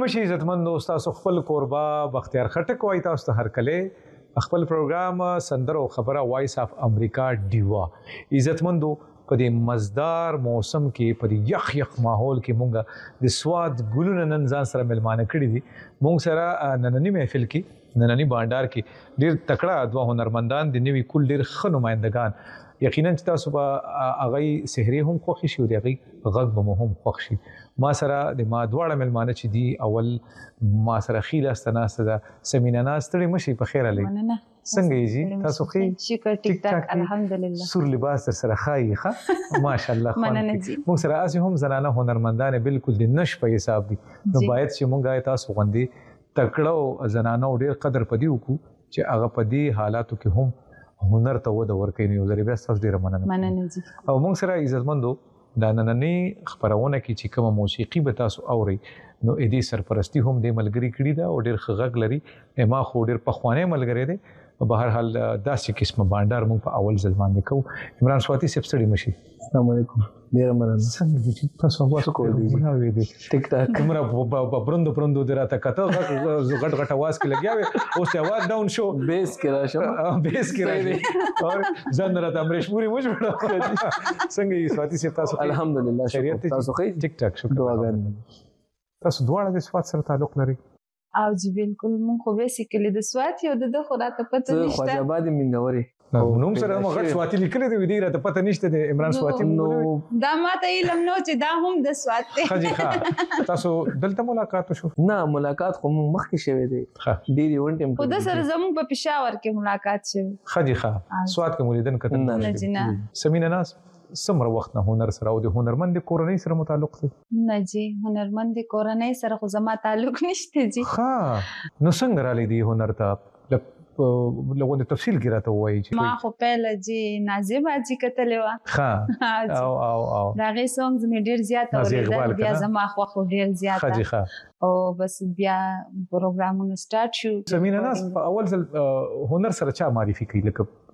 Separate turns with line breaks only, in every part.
مشي عزتمند تاسو خپل کوربا بختیار خټک وای تاسو ته هر کله خپل پروګرام سندر او خبره وایس اف امریکا ډیوا عزتمندو په دې مزدار موسم کې په دې یخ ماحول کې مونږه د سواد ګلونه نن ځان سره ملمانه کړی دي مونږ سره نننی محفل کې نننی بانډار کې ډیر تکړه دوه هنرمندان د نوي کول ډیر ښه نمائندگان یقینا چې تاسو به هغه سحری هم خوښ شي او د هغه غږ به هم خوښ شي ما سره د ما دواړه ملمانه چې دي اول ما سره خیله استناسته ده سمینا ناستړي مشي په خیر علي څنګه یې جی تاسو خې
شکر ټیک ټاک الحمدلله
سور لباس سره خای ښه ماشاءالله موږ سره اسی هم زنانه هنرمندان بالکل د نش په حساب دي نو باید چې مونږه تاسو غوندي تکړه زنانه ډیر قدر پدی وکړو چې هغه پدی حالاتو کې هم هنر ته ود ورکې نه یو ځری بیا تاسو ډیر مننه
جی
او موږ سره عزتمندو دا نننی خبرونه کې چې کوم موسیقي به تاسو اوري نو اې دې سرپرستی هم د ملګری کړي دا او ډیر خغږ لري ما خو ډیر پخوانه ملګری دی په هر حال داسې قسمه بانډار موږ په اول ځل باندې کوو عمران سواتی سپ ستړي مشي
السلام علیکم ډیر مننه
څنګه دي تاسو واسو کول دي نو دي ټیک ټاک کیمرا پرندو دراته کته غټ غټ आवाज کې لګیا اوس आवाज ډاون شو
بیس کې راشه
بیس کې راشه اور ځان راته امریش پوری مو جوړه څنګه یې سواتی سپ تاسو
الحمدلله
شریعت
تاسو خې
ټیک ټاک شکر
دعاګانې
تاسو دواړه د سواد سره تعلق لري
او جی بالکل مونږ خو بیسیکلی د سوات یو د خوراته پته نشته
خواجه آباد منګوري
نوم سره موږ سواتی لیکل دی ودی راته پته نشته د عمران سواتی
نو
دا ماته علم نو چې دا هم د سوات دی
خجی ښه تاسو دلته ملاقات شو
نه ملاقات خو مخکې شوه دی ډیر یو ټیم
خو د سره زموږ په پېښور کې ملاقات شوه
خجی ښه سوات کې مریدن کتل
نه
سمینا ناس سمره وخت نه هنر سره او د هنرمند کورنۍ سره متعلق دي
نه جی هنرمند کورنۍ سره خو زما تعلق نشته جی
ها نو څنګه را لیدي هنر ته لغون د تفصیل کې راته وایي چې
ما خو پهله جی نازیب اجي کتلې و
ها او
دا غي سونګز مې ډیر زیات اوریدل بیا زما خو ډیر زیات
خجی ښه
او بس بیا پروګرامونه سٹارټ شو
سمینا ناس په اول ځل هنر سره چا معرفي کوي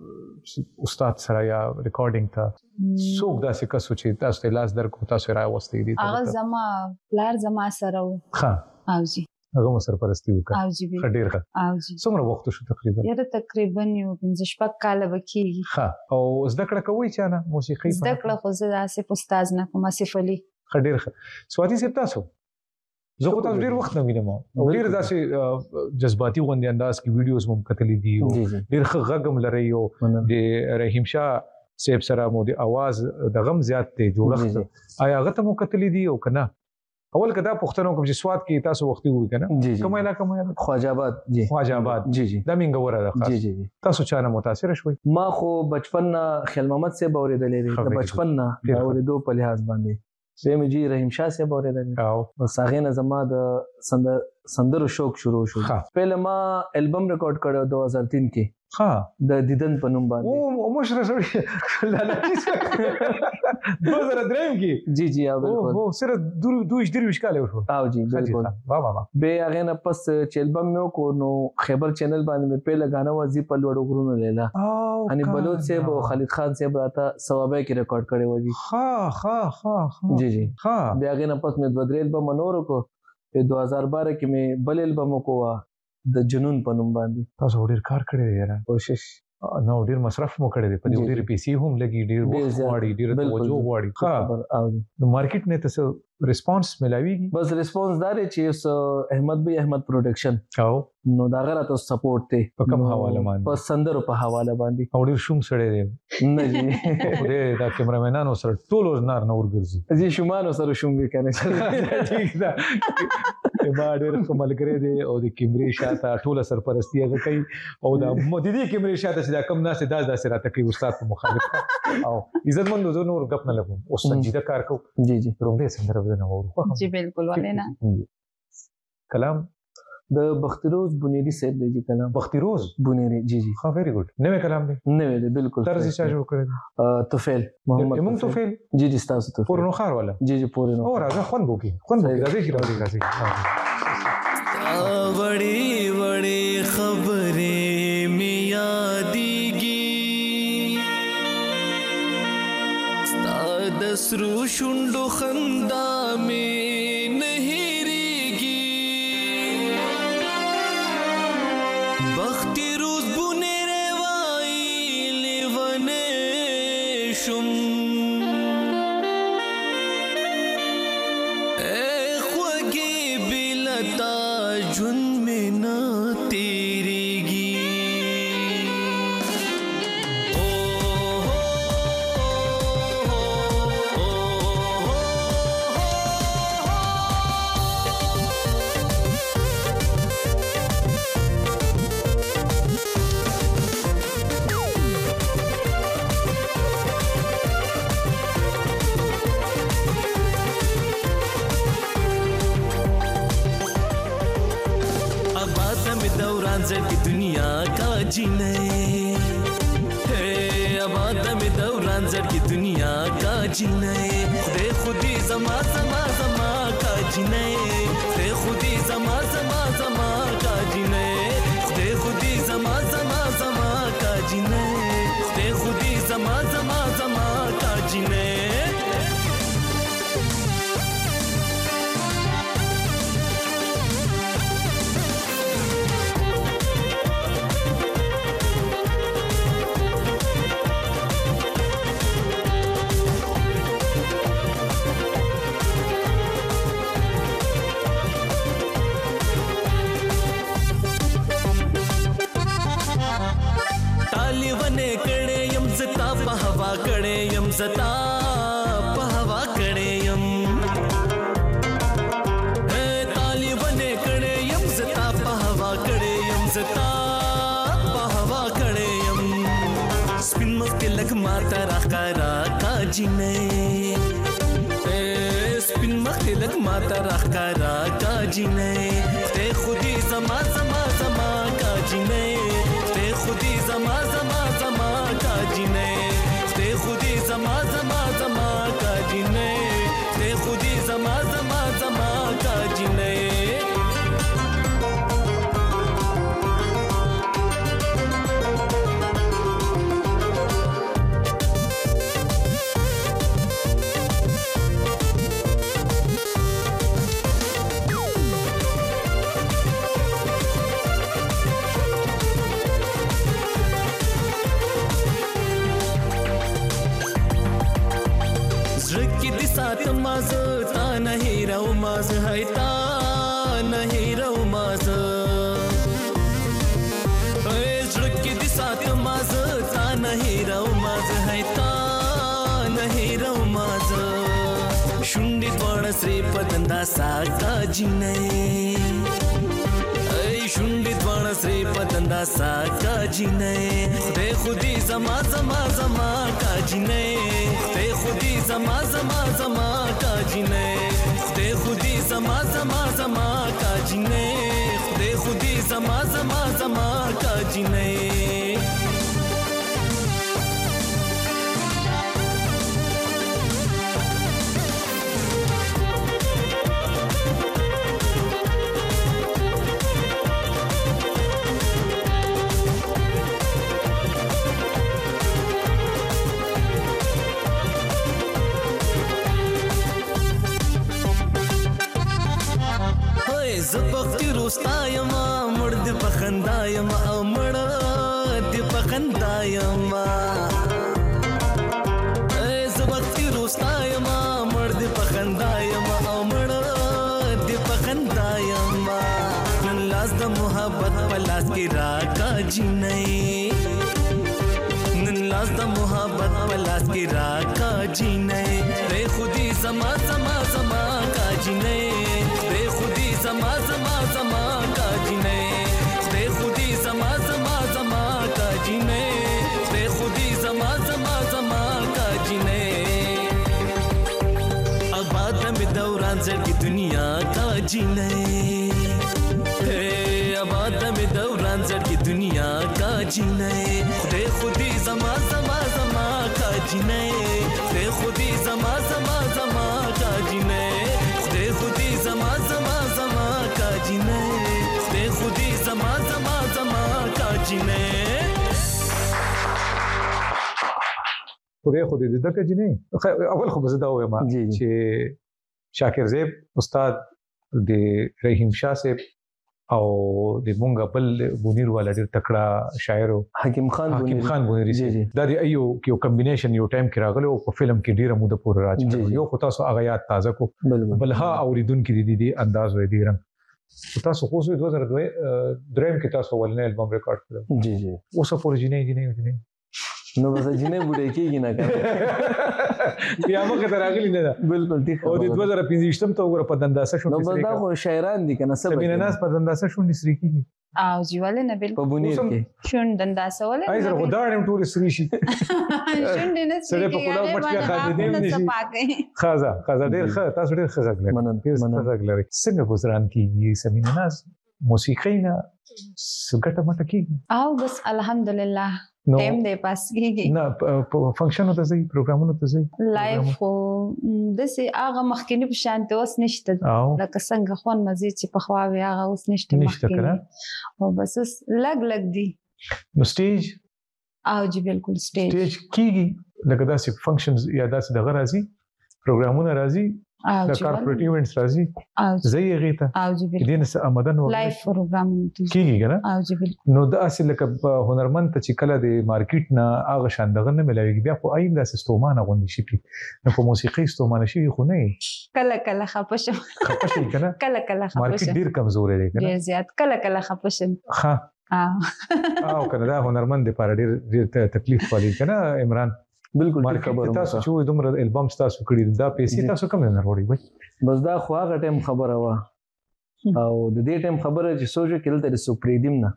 لکه استاد سره یا ریکارډینګ ته څوک داسې کس چې تاسو ته لاس درکو تاسو راوستي دي
هغه زما پلار زما سره و
ښه
او جی
هغه سرپرستی وکړه
او جی
ډیر ښه
او جی
څومره وخت شو تقریبا
یاره تقریبا یو 15 کال وکیږي
ښه او زده کړه کوي چې نه موسیقي
زده کړه خو زه داسې استاد نه کوم آصف علي
ډیر ښه سواتی سپ تاسو زه خو تاسو ډیر وخت نه وینم او ډیر داسې جذباتي غونډې انداز کې ویډیوز مم کتلې دي ډیر ښه غږم لري او د رحیم شاه سیب سره مو د आवाज د غم زیات ته جوړښت آیا هغه ته مو کتلې دي او کنه اول کدا پښتنو کوم چې سواد کې تاسو وختي وي کنه کوم علاقه
خواجه آباد
خواجه آباد
جی
دا منګوره ده
جی
تاسو چا نه متاثر شوي
ما خو بچپن خیل محمد سے اوریدلې د بچپن نه اوریدو په لحاظ باندې سیم جی رحیم شاه سے اوریدلې او ساغه نه زما د سندرو شوق شروع شو پهله ما البم ریکارډ کړو 2003 کې
ها
د دیدن په نوم باندې
او مشره سړی لاله 2003 کې
جی بالکل
او سره دوه درویش کاله وشو
او جی بالکل
واه
به هغه نه پس چې البم مې کو نو خیبر چینل باندې مې پهله غانا وځي په لوړو غرونو لیلا ان بلوچ سے او خالد خان سے براته ثوابه کې ریکارډ کړي و جی
جی
ها بیا هغه نه پس مې دوه درې البم منور کو په 2012 کې مې بل البم کو د جنون په نوم باندې
تاسو ډیر کار کړی دی یاره
کوشش
نو ډیر مصرف مو کړی دی په دې ډیر پیسې هم لګي ډیر وخت غواړي ډیر توجه غواړي ها نو مارکیټ نه تاسو ریسپانس ملاويږي
بس ریسپانس دار چې احمد بھائی احمد پروډکشن
او
نو دا غره تاسو سپورټ ته
په کوم حواله باندې
په سندرو په حواله باندې
او ډیر شوم سره دی
نه جی
دا کیمرامانانو سره ټول نار نور ګرځي
جی شومانو سره شوم به کنه
ٹھیک ده ما ډیر کومل کړی دی او د کیمرې شاته ټول سرپرستی هغه کوي او د مدیدی کیمرې شاته چې دا کم ناس داس راته کوي استاد په مخالف او عزت مند زه نور غپ نه لګم او سنجیده کار کو
جی
رومبه سندره نه وره
جی بالکل ولینا
کلام
د بختیروز بنيري صاحب دی کلام
بختیروز
بنيري جی
ها ویری ګډ نوې کلام دی
نوې دی بالکل
طرز یې جوړ کړی
توفیل محمد
موږ توفیل
جی تاسو ته
پورنو خار والا
جی پورنو
او راځه خوان بوکي راځي
وړي وړي خبرې می یادېږي ستا د سرو شونډو خندا مې نه هېرېږي بختی روز بونه روایی لیوانه شم خوگی بلتا جن میں نہ تیریگی की दुनिया का जीने अब आदम दौरान जर की दुनिया का जीने खुदे खुदी जमा जमा जमा का जीने खुदे खुदी जमा जमा जमा का जीने खुदे खुदी जमा जमा जमा का जीने खुदे खुदी जमा जमा जमा का जीने जता पहवा कड़े यम ताली बने कड़े यम जता पहवा कड़े यम जता पहवा कड़े यम स्पिन मस्के लग माता रखरा का जीने स्पिन मस्के लग माता रखरा का जीने ते खुदी जमा जमा जमा का जीने ते खुदी जमा जमा जमा का जीने खुदी जमा जमा जमा का जीने ते खुदी जमा जमा जमा का जीने तमाज ता नहीं रहो माज है ता नहीं रहो माज की दिशा तमाज ता नहीं रहो माज है ता नहीं रहो माज शुंडी द्वार श्रीपदंदा सागा जिने शुंडी द्वार श्रीपदंदा सागा जिने खुदे खुदी जमा जमा जमा का जिने खुदे खुदी जमा जमा जमा का जिने खुदे खुदी जमा जमा जमा का जिने खुदे खुदी जमा जमा जमा का जिने زبختی روستایما مرد پخندایما او مرد پخندایما زبختی روستایما مرد پخندایما او مرد پخندایما نن لاس د محبت پلاس کی راکا جینې نن لاس د محبت پلاس کی راکا جینې रे खुदी जमा जमा जमा का जिने रे खुदी जमा जमा जमा का जिने रे खुदी जमा जमा जमा का जिने रे खुदी जमा जमा जमा का जिने अब आदम दौरान जर की दुनिया का जिने अब आदम दौरान जर की दुनिया का जिने रे खुदी जमा जमा जमा का जिने रे खुदी जमा जमा जमा का जिने रे खुदी जमा जमा जमा का जिने रे खुदी जमा जमा जमा का जिने
خدای خو دې دغه جنې اول خو بزدا وې ما چې شاکر زیب استاد د رحیم شاه صاحب او د مونږ بل بونیر والا ډیر تکړه شاعر
حکیم خان
بونیری دا د یو کمبینیشن یو ټایم کې راغلی او په فلم کې ډیره موده پورې راځي یو خو تاسو هغه یاد تازه کو بل ها اوریدونکو د انداز وې دی رنګ تاسو خو 2002 دریم کې تاسو ولنه البم ریکارډ کړو
جی
اوس په ورجینې
نو بس جنې بوډۍ کېږي نه کنه
بیا موږ ته راغلی نه ده
بالکل ټیک
او د 2015 ته وګوره په دنداسه شو
نو بس دا خو شاعران دي کنه سبا
سمینه ناس په دنداسه شو نسری کېږي
او جیواله نه بالکل
په بونیر کې
شون دنداسه ولا
ایزر غدارم ټول سری شي
شون دې نه
سره په کولاو پټ کې خاطر دې نشي خازه ډیر ښه تاسو ډیر ښه غږ لري څنګه گزاران کیږي سمینه ناس موسیقي نه سګټه مټه کیږي
او بس الحمدلله ټیم دې پاس کیږي
نه فنکشن ته ځي پروګرامونو ته ځي
لایف خو د سي هغه مخکینی په شانته اوس نشته لکه څنګه خون مزه چې په خوا وی هغه اوس نشته مخکینی او بس لګ دی
نو سټیج
او جی بالکل سټیج
کیږي لکه داسې فنکشنز یا داسې د غرازي پروګرامونه راځي د کارپوریټ ایونټس راځي زي غیته
او جی بالکل
دین سه آمدن و
لایف پروګرام
کیږي کنه
او جی بالکل
نو د اصل لکه هنرمند ته چې کله د مارکیټ نه هغه شاندغه نه ملوي بیا خو ایم د سیستومانه غونډي شي نو په موسیقي سیستومانه شي خو نه
کله خپشم
کنه
کله خپشم
مارکیټ ډیر کمزور دی کنه
ډیر زیات کله خپشم
ها او کنه دا هنرمند لپاره ډیر تکلیف والی کنه عمران
بالکل خبره
تاسو چې دومره البم تاسو کړی دا پیسې تاسو کوم نه وروړي وای
بس دا خو هغه ټیم خبره وا او د دې ټیم خبره چې سوچ کړل ته سپریدیم نه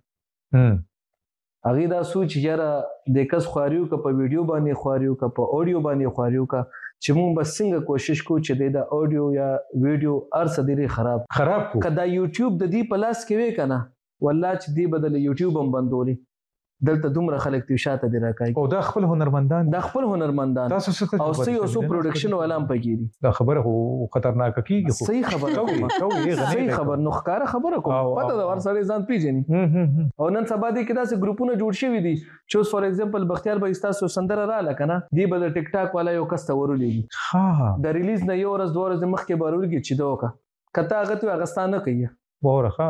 هغه دا سوچ یاره د کس خواریو کا په ویډیو باندې خواریو کا په اډیو باندې خواریو کا چې مونږ بس څنګه کوشش کوو چې د اډیو یا ویډیو ارڅ ډیره خراب کو کدا یوټیوب د دې پلاس کې وې کنه والله چې دې بدل یوټیوب هم بندولي دلته دومره خلک تی شاته دی راکای
او دا خپل هنرمندان
تاسو څه او سو پروډکشن ولام پکې دي
دا خبره هو خطرناک کیږي
صحیح خبره صحیح خبر نو ښکار خبره کوم پته دا ورسره ځان پیژني او نن سبا دي کې دا سه ګروپونه جوړ شوي دي چې فور ایگزامپل بختیار به تاسو سندره را لکنه دی به د ټیک ټاک والا یو کس ته ورولېږي
ها
د ریلیز نه یو ورځ دوه ورځې مخکې به ورولېږي چې دوکا کته هغه ته اغستانه کوي
بورخه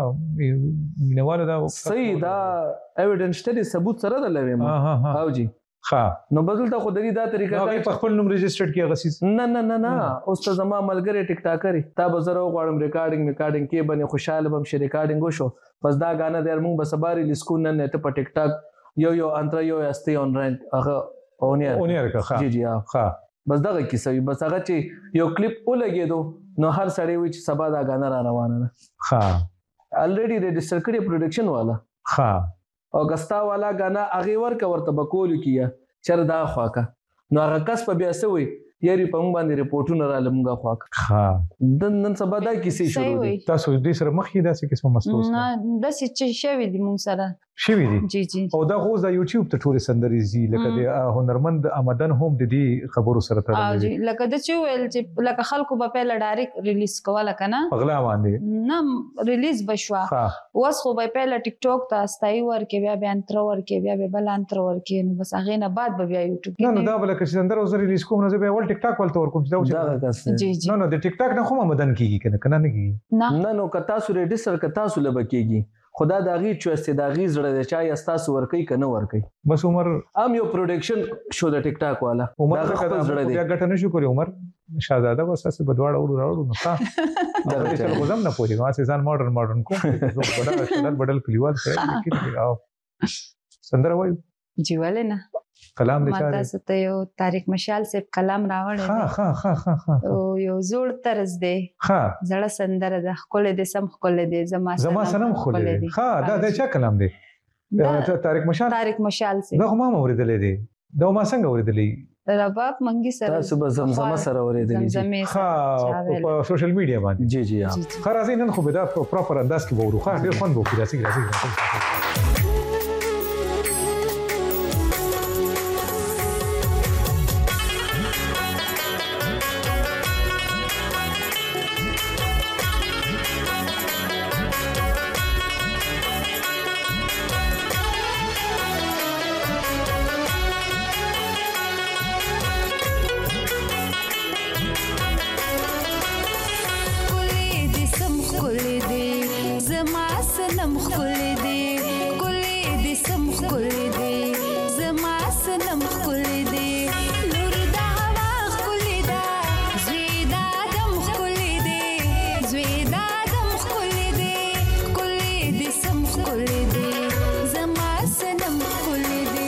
مینواله دا
صحیح دا ایویډنس شته ثبوت سره د لوي ما او جی
ها
نو بدل ته خو د دا طریقه
دا په خپل نوم ريجسترډ کی غسیس
نه اوس ته زما ملګری ټیک ټاکري تا بزرو غواړم ریکارډینګ کې باندې خوشاله بم شي ریکارډینګ وشو بس دا غانه در مونږ بسباري لیسکو نه ته په ټیک ټاک یو انتر یو استي اونلاین هغه اونیر کا جی ها بس دغه کیسه بس هغه چې یو کلیپ ولګېدو نو هر سړی وی چې سبا دا غانه را روانه ده
ها
الریډي ريجستر کړی پروډکشن والا
ها
او غستا والا غانا اغه ورته بکول کیه چر دا خواکا نو هغه کس په بیا سوی یاري په مونږ باندې ریپورتونه را لمغه خواکا
ها
نن سبا دا کیسه شروع دي
تاسو دې سره مخې داسې قسمه مستوس
نه داسې چې شوی دي مونږ سره
شوی دي
جی
او دا خو د یوټیوب ته ټول سندري زی لکه د هنرمند آمدن هم د دې خبرو سره تړلې
دي لکه د چې ویل چې لکه خلکو په پیل ډایرک ریلیز کوله کنه
اغلا باندې
نه ریلیز بشوا اوس خو په پیل ټیک ټاک ته استای ورکه بیا انتر ورکه بیا بل انتر ورکه نو بس هغه نه بعد بیا یوټیوب
نه دا بل کې سندره اوس ریلیز کوم نو بیا ول ټیک ټاک ولته ورکوم
دا
جی
نو د ټیک ټاک نه خو آمدن کیږي کنه نه کیږي
نه نو کتا سو ريجستر کتا سو لبکیږي خدا دا غي چې استداغي زړه د چا یستاسو ورکی کنه ورکی
بس عمر
ام یو پروډکشن شو د ټیک ټاک والا
عمر خپل زړه دی بیا ګټه نشو کوي عمر شاهزاده بس اسه بدواړه راوړو نو ښه دا چې غوځم نه پوهیږم اسه ځان ماډرن کوم بدل کلیوال کړي او سندره وایو
جیواله نه
کلام دې
ماته ست یو طارق مشال صاحب کلام راوړل
ها
او یو زوړ طرز دی
ها
زړه سندره د خپل د سم خپل د زما
سنم خپل دی ها دا د چا کلام دی طارق مشال
صاحب
دا خو ما اوریدلې دی دا ما څنګه اوریدلې
رباب منګي سره
تاسو به زمزمه سره اوریدلې
ها په سوشل میډیا باندې
جی ها
خلاص نن خو به دا پراپر انداز کې وورو ښه ډیر فن وکړي راځي
زما سن
سنم خلې دې ګلې دې سم خلې دې زما سنم خلې دې لور دا هوا خلې دا زوی دا دم خلې دې زوی دا دم خلې دې ګلې دې سم خلې دې زما سنم خلې دې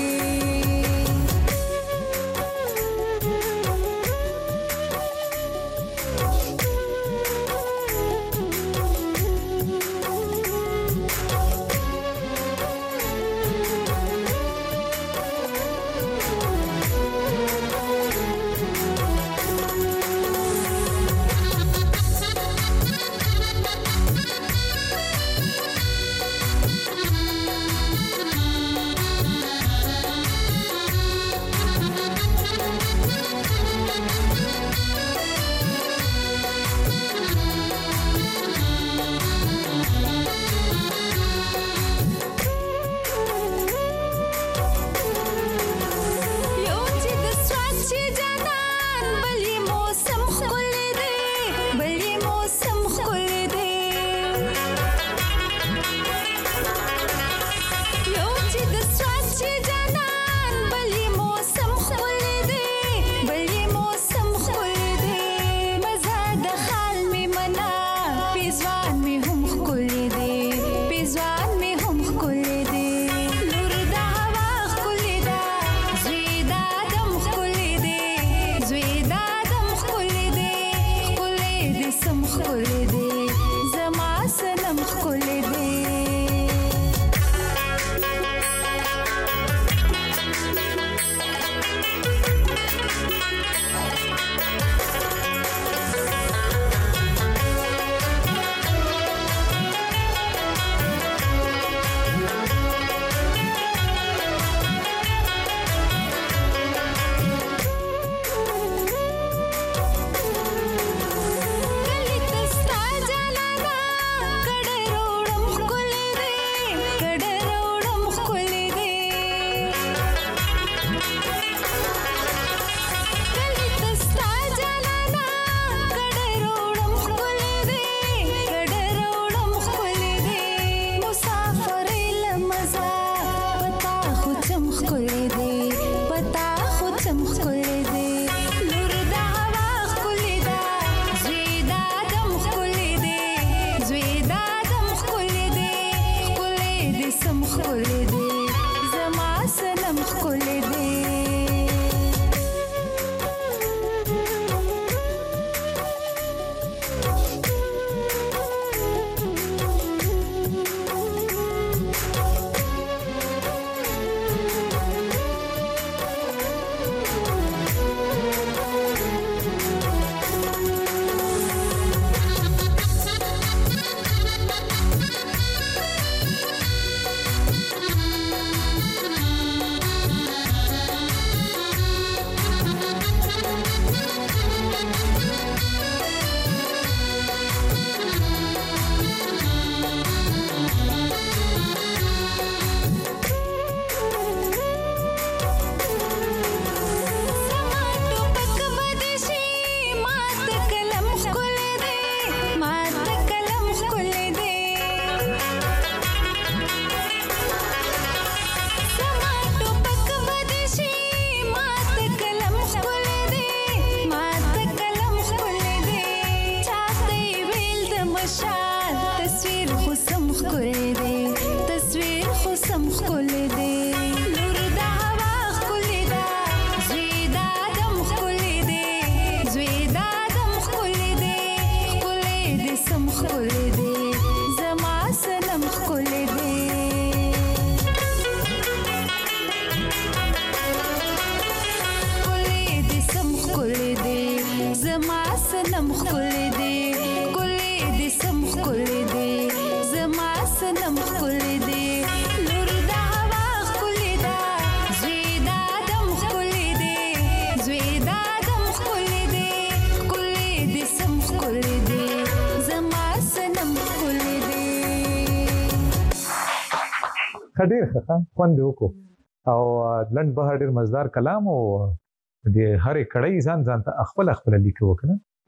ډېر ښه خوند وکړو او لنډ بهر ډېر مزدار کلام او د هرې کړۍ ځان ته خپل لیکو وکړه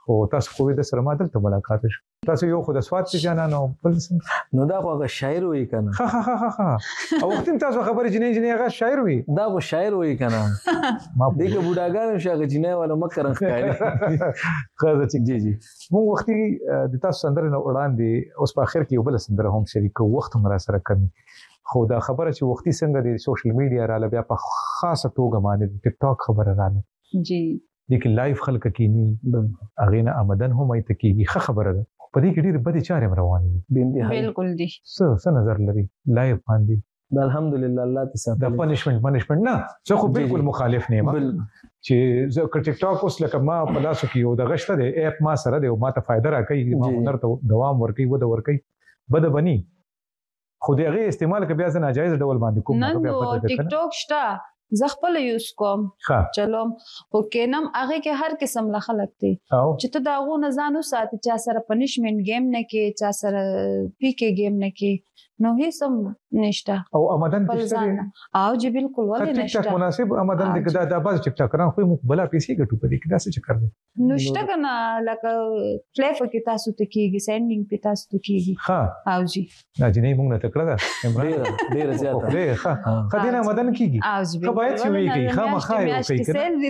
او تاسو خو د سره ما دلته ملاقات شو تاسو یو خو د سواد چې جانانو بل
نو دا خو هغه شاعر وي کنه
ها او وخت تاسو خبرې جنې هغه شاعر وي
دا خو شاعر وي کنه ما دغه بوډاګان شاګه جنې ولا مکرن ښکاري
خزه چې جی مو وختي د تاسو سندره نه وړاندې اوس په اخر کې یو بل سندره هم شریکو وخت مرا سره کوي خو دا خبره چې وختي څنګه د سوشل میډیا را لبیا په خاصه توګه باندې ټیک ټاک خبره رااله
جی
لیکن لایف خلک کینی اغینه آمدن هم ایت کیږي ښه خبره ده په دې کې ډېر بدې چارې روانې دي
بالکل دي
څه نظر لري لایف باندې
الحمدلله الله تسامح
دا پنیشمنت نه زه خو بالکل مخالف نه یم چې زه ټیک ټاک اوس لکه ما په لاسو کې یو د غشته دی اپ ما سره دی او ما ته فائدہ راکړي ما هنر ته دوام ورکړي و د ورکړي بد بني خو دې هغه استعمال کې بیا ځنه ناجایز ډول باندې کوم
نو ټیک ټاک شته زه خپل یوز کوم چلوم خو کینم هغه کې هر قسم له خلک دي چې ته دا غو نه ځانو ساتي چا سره پنیشمنت گیم نه کې چا سره پی کې گیم نه کې نو هیڅ نشته
او آمدن
او جی بالکل ولې نشته
ټیک ټاک مناسب آمدن دې دا باز ټیک ټاک کران خو بلا پیسې ګټو په دې کې دا څه چکر دی
نشته کنه لکه فلیف کې تاسو ته کېږي سینډینګ په تاسو ته کېږي
ها
او جی
دا جنې موږ نه تکړه ده
ډېر زیاته
ډېر خدینه آمدن کېږي باید چې ویږي خامخا یو کوي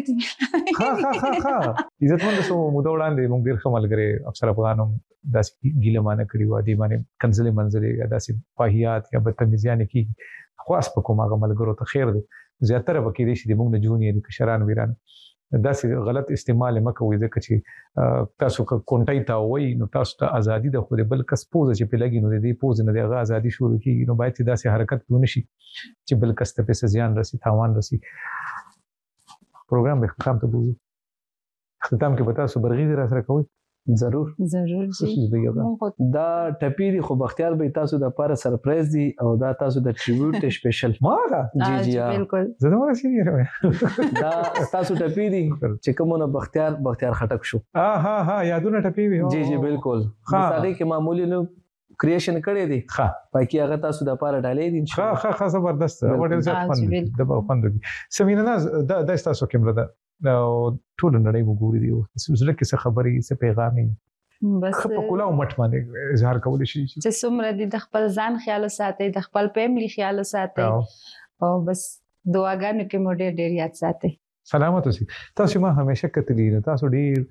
ها عزتمند سو موږ وړاندې موږ ډېر خملګری افسر افغانم داسې ګیلمانه کړی و دي باندې کنزله منځلې داسې فاحیات یا بدتمیزیان کی خاص په کومه ملګرو ته خیر دی زیاتره وکړي چې موږ نه جونی د کشران ویران داسې غلط استعمال مکوې ځکه چې تاسو کونټای تا وای نو تاسو ته ازادي د خو بل کس پوز چې په لګي نو دې پوز نه دغه ازادي شروع کیږي نو باید داسې حرکت ونه شي چې بل کس ته په زیان رسي تاوان رسي پروګرام به ختم ته بوزو ختم کې بتا سو برغي را سره کوي
ضرور
جی
دا ټپيري خو بختیار به تاسو د پاره سرپرایز دی او دا تاسو د ټریبیوټ سپیشل
ما دا
جی بالکل
زه نو سینیر یم
دا تاسو ټپيري چې کومه بختیار خټک شو
ها یادونه ټپي
جی بالکل هغه کې معمولی نو کریشن کړی دی پاکي هغه تاسو د پاره ډالې دي
ښه زبردست وړل ځات فن د خوند سمینه دا تاسو کومه ده ټول نړۍ وګوري دی زړه کې څه خبرې څه پیغامي بس په کولا مټ باندې اظهار کول شي
چې څومره د خپل ځان خیال ساتي د خپل فیملی خیال ساتي او بس دعاګانو کې مو ډېر یاد ساتي
سلامت اوسئ تاسو ما همیشه کتلی نه تاسو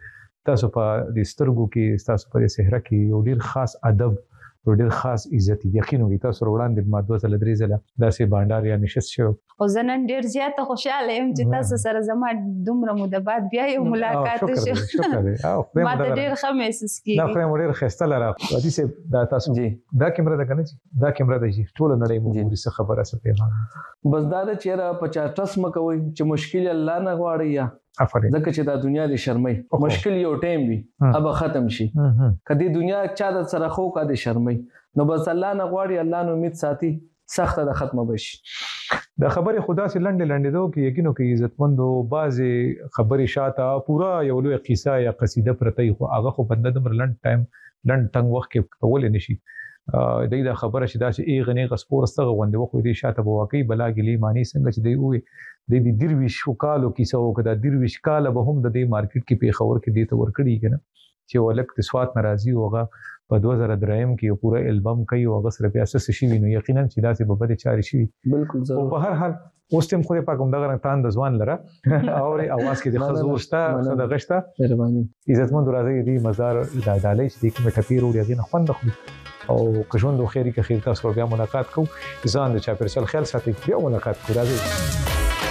په د سترګو کې تاسو په صحرا کې یو ډېر خاص ادب ډېر خاص عزت یقین وي تاسو وړاندې ما 2003 زله داسې بانډار یا نشست شو
او زنن ډېر زیاته خوشاله یم چې تاسو سره زما دومره مده بعد بیا یو ملاقات شو
شکر دی
ما ته ډېر ښه محسوس کیږي
دا خو ډېر خسته لره ودی سه دا تاسو دا کیمرا ده کنه دا کیمرا ده چې ټول نړۍ مو څه خبره څه پیغام
بس دا د چیرې 50 ټس مکوي چې مشکل الله نه غواړي یا ځکه چې دا دنیا د شرمۍ مشکل یو ټیم وي اب ختم شي کدی دنیا چا د سره خو کا د شرمۍ نو بس الله نه غواړي الله نو امید ساتي سخت د ختمه بشي
دا خبره خدا سي لنډه دو کې یقینو کې عزتمندو بعضي خبري شاته پورا یو لوی قصه یا قصیده پرته خو هغه خو بنده د لنډ تنگ وخت کې کول نشي دا خبره شي دا چې غني غسپور ستغه غونډه وخت دې شاته بواقعي بلاګلی معنی څنګه چې دی وي د درویش کالو کیسه وکړه د درویش کال به هم د دې مارکیټ کې په خبر کې دې ته ورکړي کنه چې ولک د سواد ناراضي وغه په 2003 کې یو پورا البم کوي او هغه سره بیا اساس شي ویني یقینا چې داسې په بده چاري شي
بالکل ضرور
په هر حال اوس تم خو په کوم دغه تان د ځوان لره او اواز کې د خزورستا د غشتا
مهرباني
عزتمند راځي دې مزار د دالې چې کوم ټپیر وړي غي نه خوند خو او کژوند خو خیر تاسو بیا ملاقات کو ځان د چاپرسل خیال ساتي بیا ملاقات کو راځي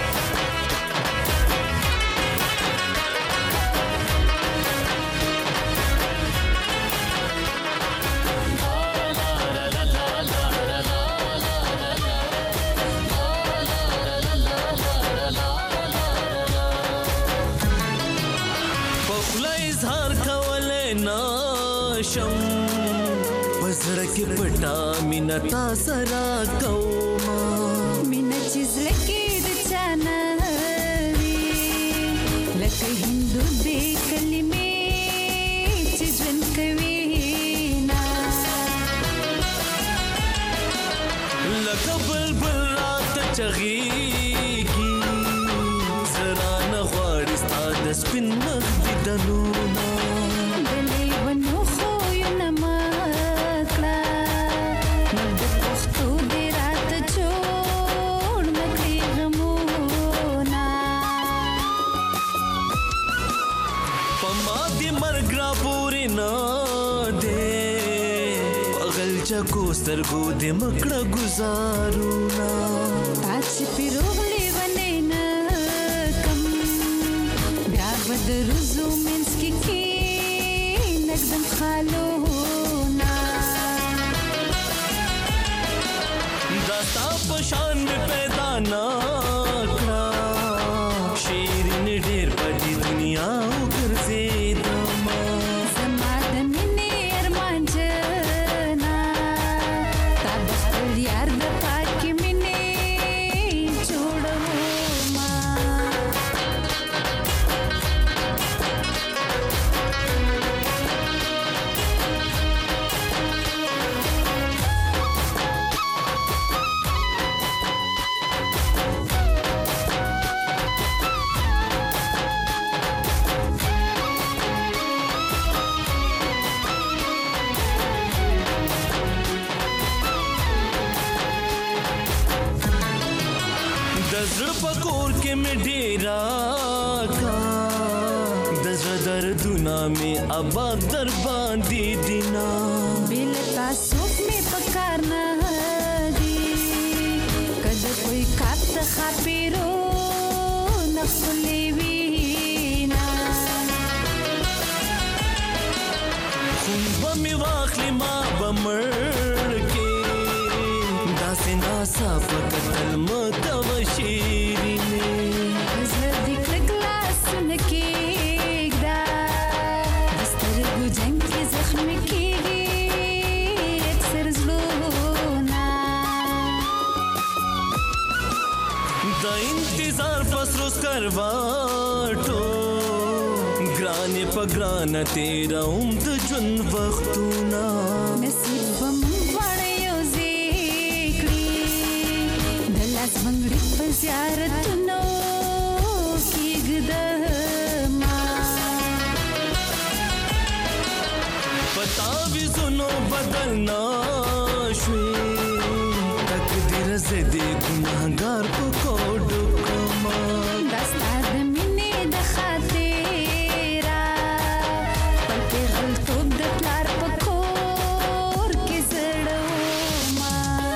تا سرا کوما
مینا چیز لکی د چانوي لکه هندو دې کلمې چې ژوند کوي نا
لکه بلبل رات چغيږي زرا نه غواړي ستاسو سپین مخ دې دنونا ډکو سترګو د مکړه گزارونه
تاج پیروغلی ونې نه کم بیا به د روزو منځ کې کښېنږدم خالونه
دا ستا په شان مې پیدا نه کړه شیرین ډېر په دې دنیا وګرځېدمه
زما د مینې ارمان جنا تا د خپل یار د پاکې مینې جوړومه
د زړه په کور کې مې ډېره کا د زړه دردونه مې آباد در باندې دینا
بل تاسوک مې پکار نه دی کله کوئی کات خاطرو نخلې وینا
خون به مې واخلي ما به مړ کې داسې ناڅاپه کتل مه کوه شیرینې
زه دې کلک لاسونه کېږده د سترګو جنګ کې زخمي کېږي اکثر زړونه
د انتظار پسروس کرواټو ګرانې په ګرانه تېروم د ژوند وختونه
نصیب به مونږ دواړه یو ځای کړي د لاس بنګړي په زیارتونو کېږدمه
په تعویذونو بدل نه شوې تقدیر زه دې ګناهګار په کوډو کړمه
دا ستا د مینې د خاطره خپل پېغلتوب د پلار په کور کې زړومه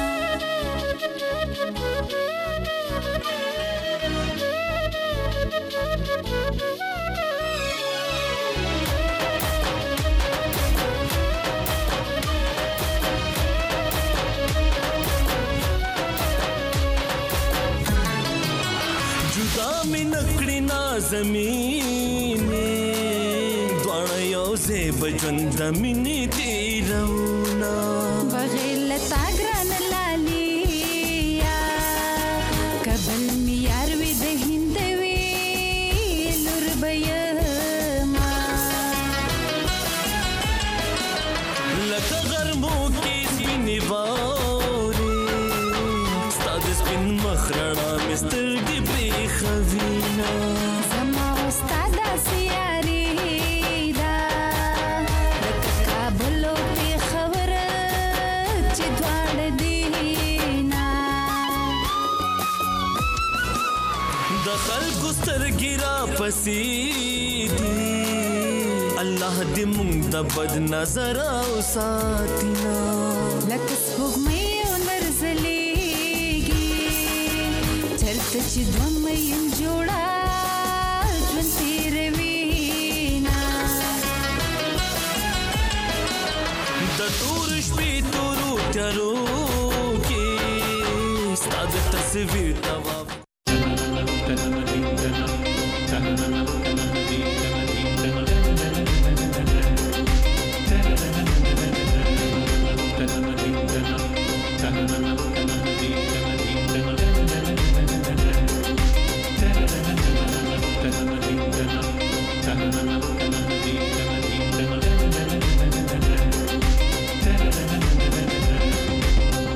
جدا مې نکړې نازمینې دواړه یو ځای به ژوند د مینې تېروونه
بغیر له تا ګرانه لالیا کبل مې یار وي د هندوې لور به یمه
لکه غرمو کې سپینې واورې ستا د سپین مخ رڼا مې سترګې برېښوینه
زما او ستا داسې یاري ده لکه کابل او پېښور چې دواړه دي نه
د خلکو سترګې راپسې دي الله دې موږ د بد نظر او ساتینه
لکه سپوږمۍ ونور ځلېږي چېرته چې دوه مین جوړه ژوند تېروينه
د تور شپې تورو تیارو کې ستا د تصویر طواف